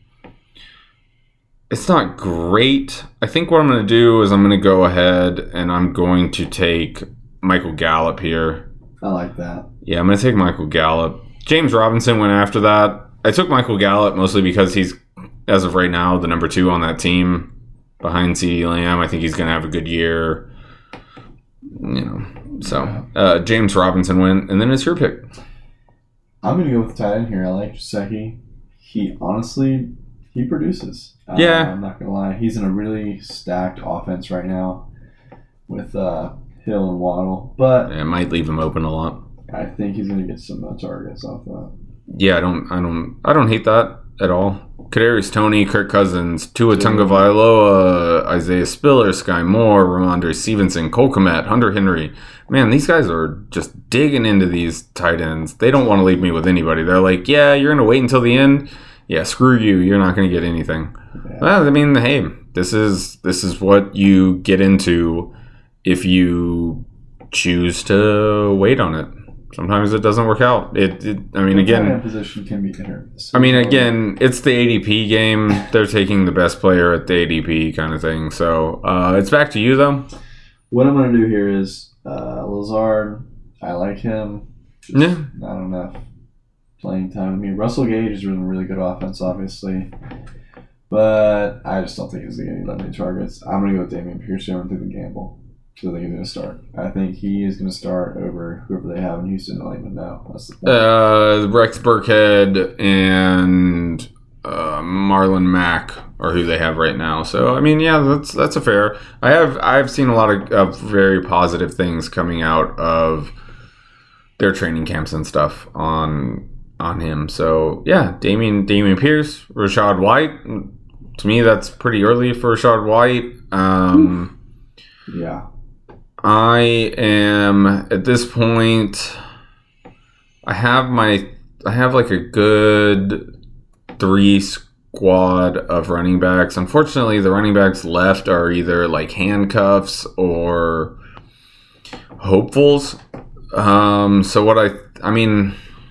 it's not great. I think what I'm going to do is I'm going to go ahead and I'm going to take Michael Gallup here. I like that. Yeah, I'm going to take Michael Gallup. James Robinson went after that. I took Michael Gallup mostly because he's, as of right now, the number two on that team behind CeeDee Lamb. I think he's going to have a good year. You know, so uh, James Robinson went, and then it's your pick. I'm going to go with the tight end here. I like Gesicki. He honestly, he produces. Uh, yeah. I'm not going to lie. He's in a really stacked offense right now with uh, Hill and Waddle, but yeah, it might leave him open a lot. I think he's going to get some uh, targets off that. Yeah, I don't, I don't, I don't hate that at all. Kadarius Toney, Kirk Cousins, Tua Tagovailoa, Isaiah Spiller, Sky Moore, Ramondre Stevenson, Cole Kmet, Hunter Henry. Man, these guys are just digging into these tight ends. They don't want to leave me with anybody. They're like, yeah, you're going to wait until the end. Yeah, screw you. You're not going to get anything. Yeah. Well, I mean, hey, this is this is what you get into if you choose to wait on it. Sometimes it doesn't work out. It, it I mean, the again, position can be hit. I mean, again, it's the A D P game. They're taking the best player at the A D P kind of thing. So uh, it's back to you, though. What I'm going to do here is uh, Lazard. I like him. Just yeah. Not enough playing time. I mean, Russell Gage is running a really good offense, obviously. but I just don't think he's going to get that many targets. I'm going to go with Damian Pierce here and take the gamble. So I think he's going to start. I think he is going to start over whoever they have in Houston. I don't even know. That's the point. Uh, Rex Burkhead and uh, Marlon Mack are who they have right now. So I mean, yeah, that's that's a fair. I have I've seen a lot of, of very positive things coming out of their training camps and stuff on on him. So yeah, Damian Damian Pierce, Rachaad White. To me, that's pretty early for Rachaad White. Um, yeah. I am at this point. I have my. I have like a good three squad of running backs. Unfortunately, the running backs left are either like handcuffs or hopefuls. Um. So what I. I mean.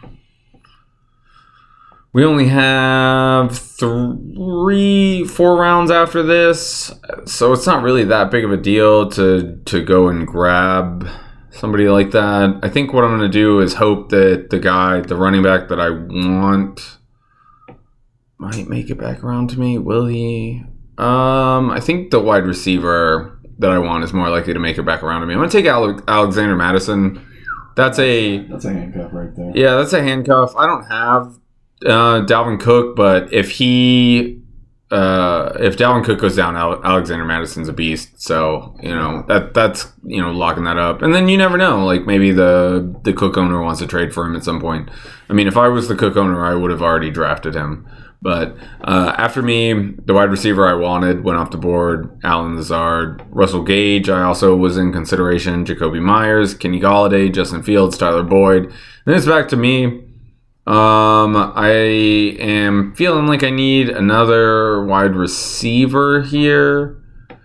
We only have three, four rounds after this, so it's not really that big of a deal to to go and grab somebody like that. I think what I'm going to do is hope that the guy, the running back that I want, might make it back around to me. Will he? Um, I think the wide receiver that I want is more likely to make it back around to me. I'm going to take Ale- Alexander Madison. That's a that's a handcuff right there. Yeah, that's a handcuff. I don't have Uh, Dalvin Cook, but if he, uh, if Dalvin Cook goes down, Alexander Madison's a beast. So you know that that's you know locking that up, and then you never know. Like maybe the the Cook owner wants to trade for him at some point. I mean, if I was the Cook owner, I would have already drafted him. But uh, after me, the wide receiver I wanted went off the board. Allen Lazard, Russell Gage. I also was in consideration. Jacoby Myers, Kenny Golladay, Justin Fields, Tyler Boyd. Then it's back to me. Um, I am feeling like I need another wide receiver here.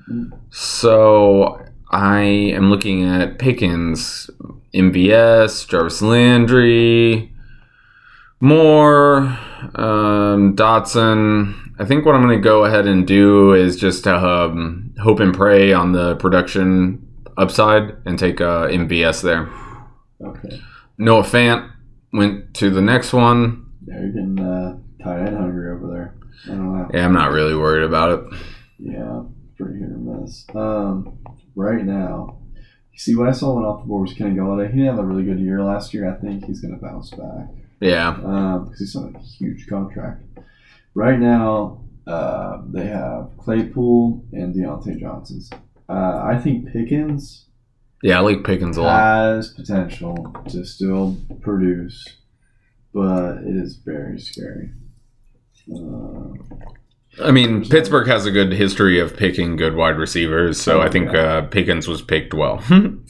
So I am looking at Pickens, M V S, Jarvis Landry, Moore, um, Dotson. I think what I'm going to go ahead and do is just um, hope and pray on the production upside and take uh, M V S there. Okay. Noah Fant went to the next one. Yeah, you're getting uh, tight end hungry over there. I don't know. Yeah, I'm not really worried about it. Yeah, pretty hit or miss. Um, right now, you see what I saw went off the board was Kenny Golladay. He didn't have a really good year last year. I think he's going to bounce back. Yeah. Um, because he's on a huge contract. Right now, uh, they have Claypool and Deontay Johnson. Uh, I think Pickens. Yeah, I like Pickens a lot. Has potential to still produce, but it is very scary. Uh, I mean, Pittsburgh has a good history of picking good wide receivers, so oh, I think yeah. uh, Pickens was picked well.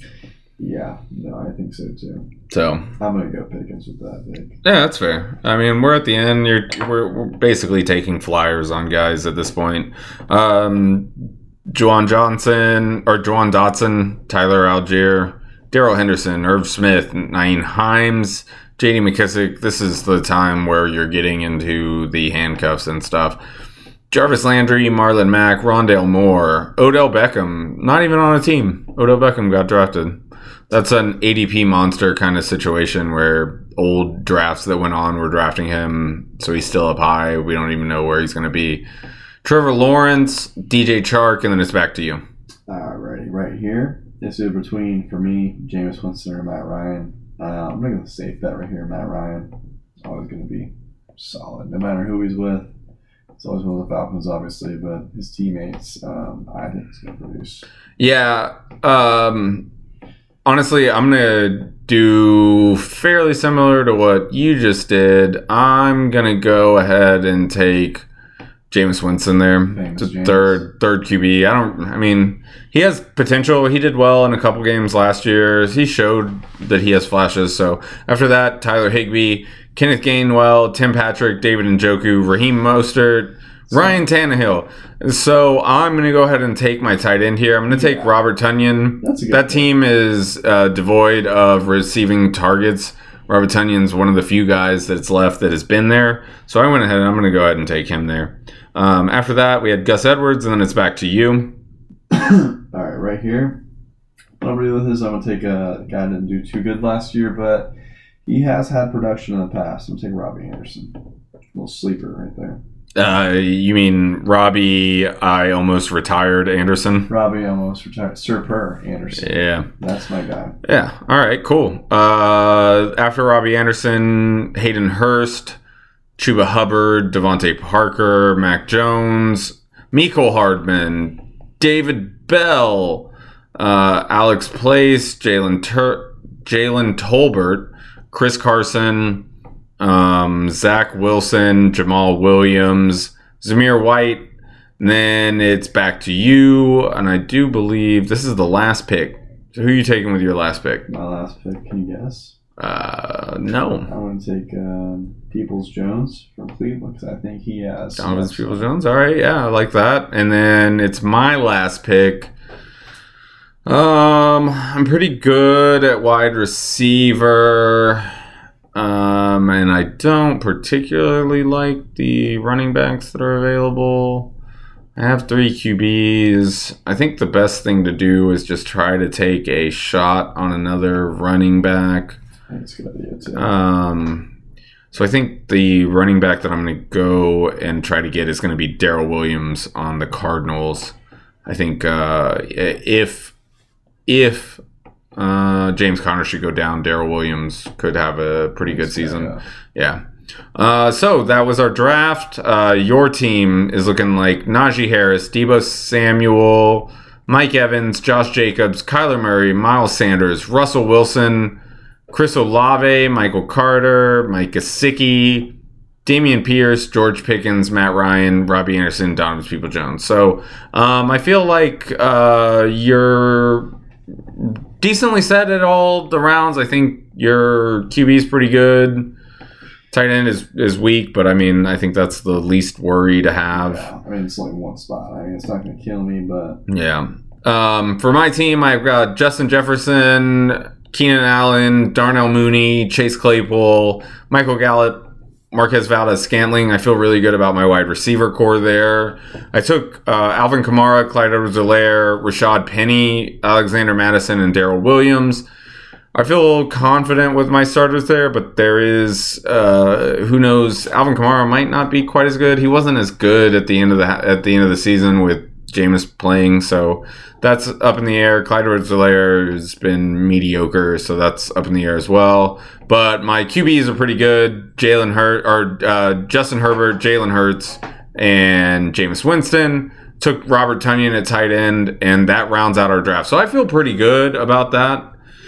yeah, no, I think so too. So I'm gonna go Pickens with that pick. Yeah, that's fair. I mean, we're at the end. You're we're, we're basically taking flyers on guys at this point. Um, Juwan Johnson or Juwan Dotson, Tyler Algier, Darrell Henderson, Irv Smith, Nyheim Hines, J D McKissick. This is the time where you're getting into the handcuffs and stuff. Jarvis Landry, Marlon Mack, Rondale Moore, Odell Beckham, not even on a team. Odell Beckham got drafted. That's an A D P monster kind of situation where old drafts that went on were drafting him, so he's still up high. We don't even know where he's going to be. Trevor Lawrence, D J Chark, and then it's back to you. Alrighty, right here. This is between, for me, Jameis Winston or Matt Ryan. Uh, I'm going to go safe bet right here. Matt Ryan is always going to be solid, no matter who he's with. It's always one of the Falcons, obviously, but his teammates, um, I think he's going to produce. Yeah. Um, honestly, I'm going to do fairly similar to what you just did. I'm going to go ahead and take Jameis Winston there, the third third Q B. I don't. I mean, he has potential. He did well in a couple games last year. He showed that he has flashes. So after that, Tyler Higbee, Kenneth Gainwell, Tim Patrick, David Njoku, Raheem Mostert, Ryan Tannehill. So I'm going to go ahead and take my tight end here. I'm going to take yeah. Robert Tonyan. That pick. Team is uh, devoid of receiving targets. Robert Tonyan's one of the few guys that's left that has been there. So I went ahead and I'm going to go ahead and take him there. Um, after that, we had Gus Edwards, and then it's back to you. All right, right here. What I'm going to do with this, I'm going to take a guy that didn't do too good last year, but he has had production in the past. I'm going to take Robbie Anderson. A little sleeper right there. Uh, you mean Robbie? I almost retired Anderson. Robbie almost retired. Sir Per Anderson. Yeah, that's my guy. Yeah. All right. Cool. Uh, after Robbie Anderson, Hayden Hurst, Chuba Hubbard, Devontae Parker, Mac Jones, Mecole Hardman, David Bell, uh, Alex Place, Jalen Tur- Jalen Tolbert, Chris Carson. Um, Zach Wilson, Jamal Williams, Zamir White. And then it's back to you, and I do believe this is the last pick. So who are you taking with your last pick? My last pick, can you guess? Uh, no. I'm going to take um, Peoples Jones from Cleveland because I think he has. Donovan Peoples Jones. All right, yeah, I like that. And then it's my last pick. Um, I'm pretty good at wide receiver. Um, and I don't particularly like the running backs that are available. I have three Q Bs. I think the best thing to do is just try to take a shot on another running back. That's a good idea, too. Um, so I think the running back that I'm going to go and try to get is going to be Darrell Williams on the Cardinals. I think uh, if if... Uh, James Conner should go down. Darrell Williams could have a pretty good season. Yeah. Uh, so that was our draft. Uh, your team is looking like Najee Harris, Deebo Samuel, Mike Evans, Josh Jacobs, Kyler Murray, Miles Sanders, Russell Wilson, Chris Olave, Michael Carter, Mike Gesicki, Dameon Pierce, George Pickens, Matt Ryan, Robbie Anderson, Donovan Peoples-Jones. So um, I feel like uh, you're decently set at all the rounds. I think your Q B is pretty good. Tight end is, is weak, but I mean, I think that's the least worry to have. Yeah, I mean, it's only one spot. I mean, it's not going to kill me, but... Yeah. Um, for my team, I've got Justin Jefferson, Keenan Allen, Darnell Mooney, Chase Claypool, Michael Gallup, Marquez Valdes-Scantling. I feel really good about my wide receiver core there. I took uh, Alvin Kamara, Clyde Edwards-Helaire, Rashad Penny, Alexander Mattison, and Darrell Williams. I feel confident with my starters there, but there is uh, who knows. Alvin Kamara might not be quite as good. He wasn't as good at the end of the at the end of the season with Jameis playing, so that's up in the air. Clyde Edwards-Helaire has been mediocre, so that's up in the air as well. But my Q Bs are pretty good. Jalen Hurt or uh, Justin Herbert, Jalen Hurts, and Jameis Winston. Took Robert Tonyan at tight end, and that rounds out our draft. So I feel pretty good about that.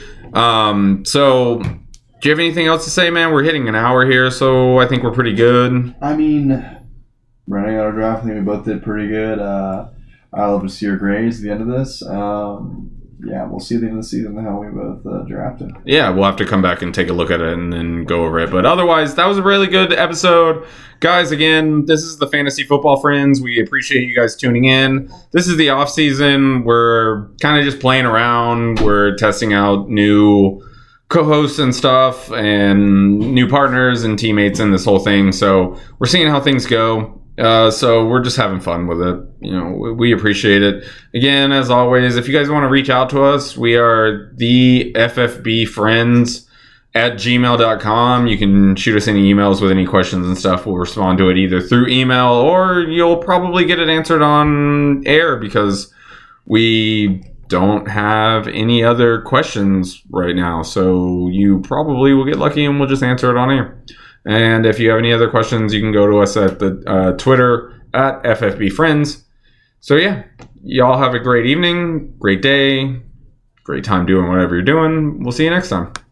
Um, so do you have anything else to say, man? We're hitting an hour here, so I think we're pretty good. I mean, running out of draft, I think we both did pretty good. Uh, I'll love to see your grades at the end of this. Um, yeah, we'll see at the end of the season how we both uh, drafted. Yeah, we'll have to come back and take a look at it and then go over it. But otherwise, that was a really good episode. Guys, again, this is the Fantasy Football Friends. We appreciate you guys tuning in. This is the off season. We're kind of just playing around. We're testing out new co-hosts and stuff and new partners and teammates and this whole thing. So we're seeing how things go. Uh, so we're just having fun with it. You know, we, we appreciate it. Again, as always, if you guys want to reach out to us, we are the F F B Friends at gmail dot com. You can shoot us any emails with any questions and stuff. We'll respond to it either through email or you'll probably get it answered on air because we don't have any other questions right now. So you probably will get lucky and we'll just answer it on air. And if you have any other questions, you can go to us at the uh, Twitter at F F B Friends. So yeah, y'all have a great evening, great day, great time doing whatever you're doing. We'll see you next time.